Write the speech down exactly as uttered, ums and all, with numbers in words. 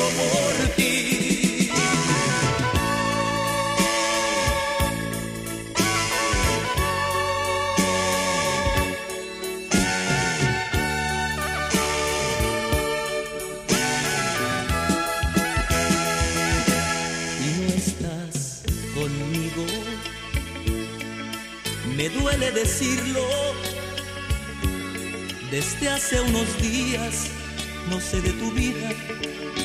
por ti. Me duele decirlo, desde hace unos días no sé de tu vida,